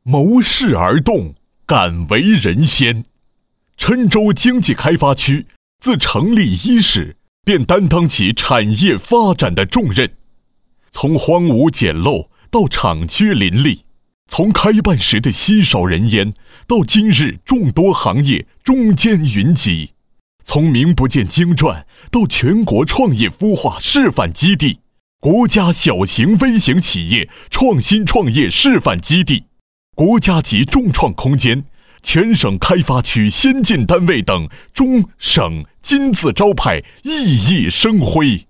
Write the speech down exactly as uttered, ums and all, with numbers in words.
谋事而动，敢为人先。郴州经济开发区自成立伊始，便担当起产业发展的重任。从荒芜简陋到厂区林立，从开办时的稀少人烟到今日众多行业中坚云集，从名不见经传到全国创业孵化示范基地，国家小型微型企业创新创业示范基地，国家级众创空间，全省开发区先进单位等中省金字招牌熠熠生辉。